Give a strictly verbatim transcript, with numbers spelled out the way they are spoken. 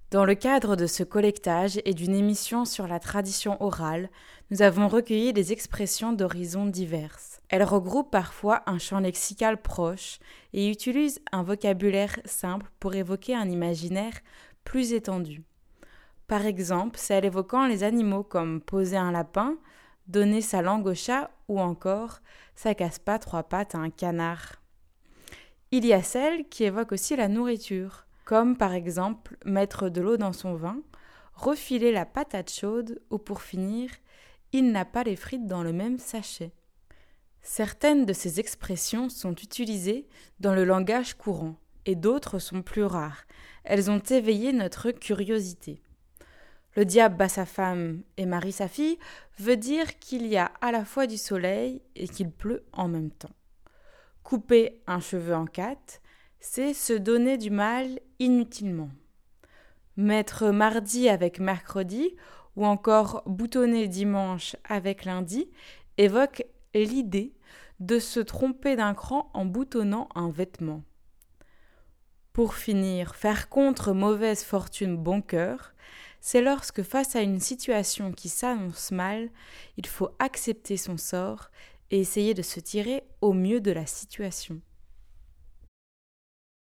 Dans le cadre de ce collectage et d'une émission sur la tradition orale, nous avons recueilli des expressions d'horizons diverses. Elles regroupent parfois un champ lexical proche et utilisent un vocabulaire simple pour évoquer un imaginaire plus étendu. Par exemple, celle évoquant les animaux comme poser un lapin, donner sa langue au chat ou encore « ça casse pas trois pattes à un canard ». Il y a celle qui évoque aussi la nourriture, comme par exemple mettre de l'eau dans son vin, refiler la patate chaude ou pour finir, il n'a pas les frites dans le même sachet. Certaines de ces expressions sont utilisées dans le langage courant et d'autres sont plus rares. Elles ont éveillé notre curiosité. Le diable bat sa femme et marie sa fille veut dire qu'il y a à la fois du soleil et qu'il pleut en même temps. Couper un cheveu en quatre, c'est se donner du mal inutilement. Mettre mardi avec mercredi ou encore boutonner dimanche avec lundi évoque l'idée de se tromper d'un cran en boutonnant un vêtement. Pour finir, faire contre mauvaise fortune bon cœur, c'est lorsque face à une situation qui s'annonce mal, il faut accepter son sort et essayer de se tirer au mieux de la situation.